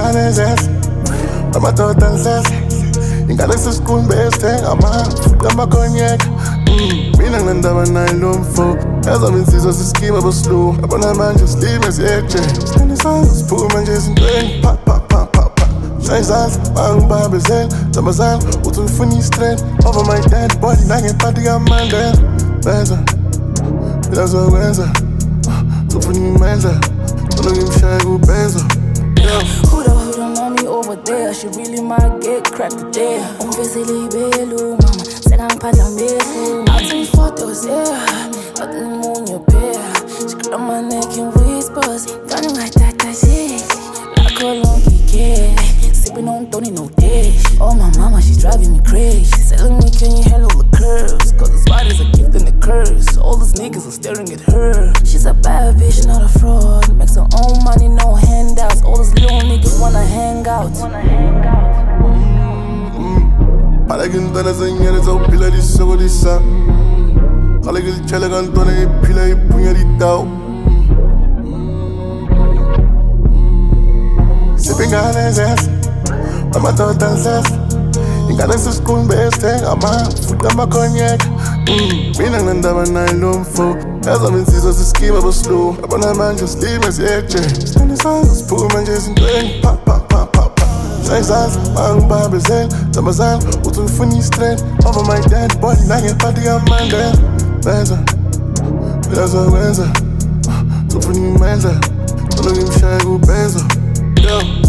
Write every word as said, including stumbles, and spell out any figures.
ingane zesi amadoda nhlese ingane sesikhumbe esithenga fuqa amakhonyeka mina nginendaba naye lo mfo yazama insizwa siskima boslow abona manje silime siyeje sithanda isandla siphume nje ezintweni pa pa pa pa pa shayizandla bangibambezela zamazana uthi ufuna i-strength over my dead body nangepati kaMandela benza phela zokwenza zofuna imendla colo ngimshaye kubenzo. Who the who the mommy over there? She really might get cracked today. Umvezele ibelu mama, sekangiphatha mbefu. Athi photos yeah, athi munye phela. She grab my neck and whispers, don't like that that shit. Like a lonely kid, sipping on Tony no dish. Oh my mama, she's driving me crazy. She's telling me can you handle the curves? Cause this body's a gift and a curse. All these niggas are staring at her. She's a bad bitch, not a fraud. Makes her own money, no handouts. All these little niggas wanna hang out. Palagin tana senyere zo pila di sogo di sa. Kalagil chalagan tona e pila e punya di tao. Sipping ingane zesi amadoda nhlese ingane sesikhumbe esithenga fuqa amakhonyeka mina nginendaba naye lo mfo yazama insizwa siskima boslow abona manje silime siyeje sithanda isandla siphume nje ezintweni pa pa pa pa pa shayizandla bangibambezela zamazana uthi ufuna i-strength over my dead body nangepati kaMandela benza phela zokwenza zofuna imendla colo ngimshaye kubenzo.